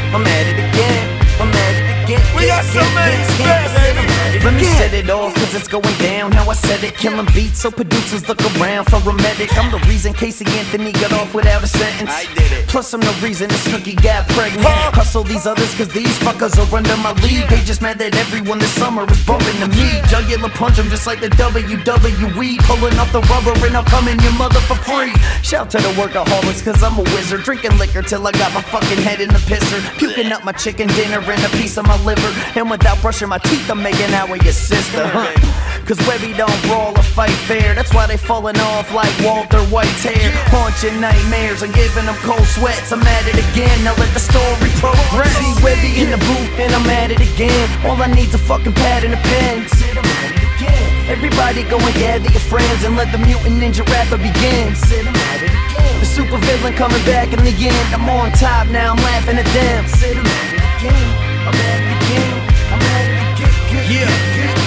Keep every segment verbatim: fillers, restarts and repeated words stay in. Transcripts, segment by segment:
I'm at it again. I'm at it again. We got so many steps, baby. Let me set it off, cause it's going down. How I said it, killing beats, so producers look around for a medic. I'm the reason Casey Anthony got off without a sentence. I did it. Plus I'm the reason this Snooki got pregnant. Hustle these others cause these fuckers are under my league. They just mad that everyone this summer is bumping to me. Jugular punch them just like the W W E. Pulling off the rubber and I'll come in your mother for free. Shout to the workaholics cause I'm a wizard. Drinking liquor till I got my fucking head in the pisser. Puking up my chicken dinner and a piece of my liver. And without brushing my teeth I'm making out with your sister, huh? Cause Webby don't brawl or fight fair. That's why they falling off like Walter White's hair. Haunting nightmares and giving them cold sweats. I'm at it again, now let the story progress. See Webby in the booth and I'm at it again. All I need's a fucking pad and a pen. Sit, I'm at it again. Everybody go and gather your friends and let the mutant ninja rapper begin. Sit, I'm at it again. The super villain coming back in the end. I'm on top now, I'm laughing at them. Sit, I'm at it again. I'm at it again. I'm at it again. Yeah.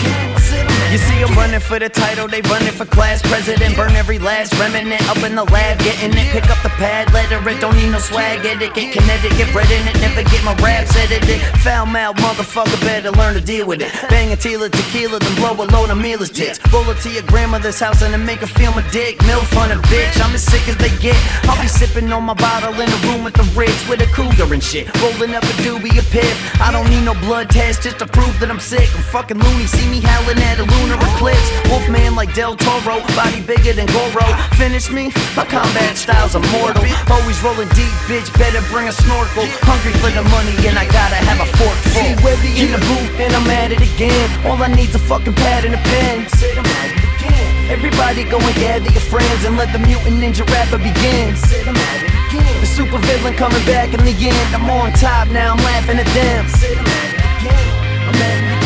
You see I'm running for the title, they running for class president. Burn every last remnant up in the lab, getting it. Pick up the pad, letter it, don't need no swag, edit. Get kinetic, get bread in it, never get my raps edited. Foul mouth motherfucker, better learn to deal with it. Bang a Tila tequila, then blow a load of mealers tits. Roll up to your grandmother's house and then make her feel my dick. Milf on a bitch, I'm as sick as they get. I'll be sipping on my bottle in the room with the Ritz with a cougar and shit. Rolling up a doobie, a piff. I don't need no blood test just to prove that I'm sick. I'm fucking loony, see me howling at a lunar eclipse. Wolfman like Del Toro, body bigger than Goro. Finish me? My combat style's immortal. Always rolling deep, bitch, better bring a snorkel. Hungry for the money and I gotta have a fork full. See Webby in the booth and I'm at it again. All I need's a fucking pad and a pen. Sit, I'm at it again. Everybody go and gather your friends and let the mutant ninja rapper begin. Sit, I'm at it again. The super villain coming back in the end. I'm on top now, I'm laughing at them. Sit, I'm at it again. I'm at it again.